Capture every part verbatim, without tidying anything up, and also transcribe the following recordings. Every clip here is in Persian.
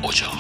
اجاق.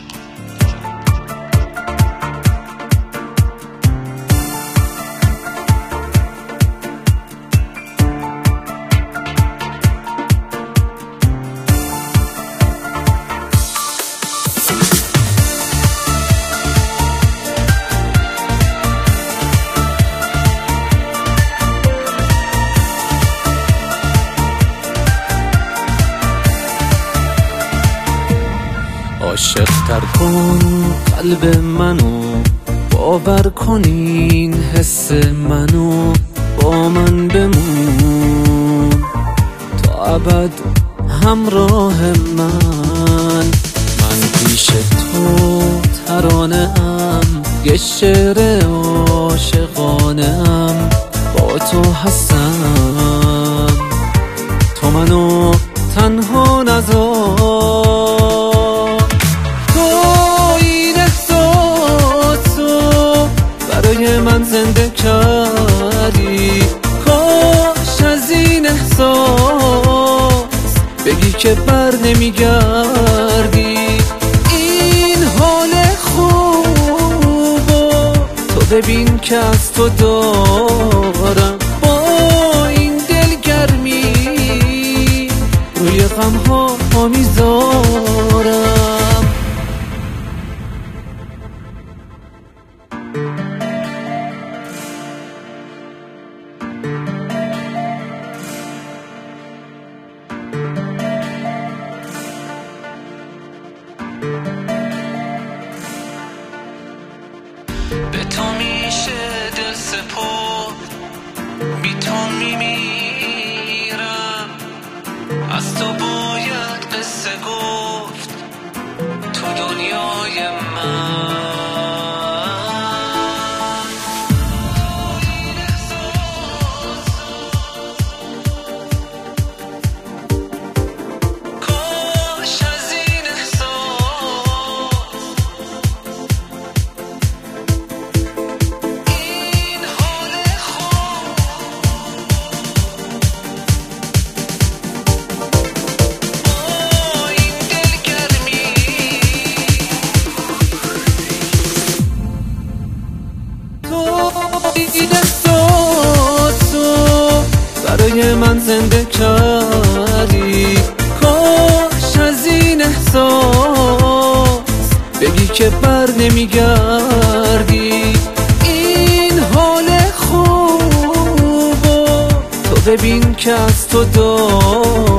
عاشق تر کن قلب منو، باور کن این حس منو، با من بمون تا ابد همراه من. من پیش تو ترانه ام، یه شعر عاشقانه ام، با تو هستم، تو منو تنها نذار. من زنده کردی، کاش از این احساس بگی که بر نمیگردی. این حال خوبو تو ببین که از تو دارم، با این دلگرمی روی غمها ها میذارم. به تو میشه دل سپرد، بی تو میمیرم، از تو باید قصه گفت تو دنیای من. این احساس تو برای من زنده کردی، کاش از این احساس بگی که بر نمیگردی. این حال خوبو تو ببین که از تو دارم،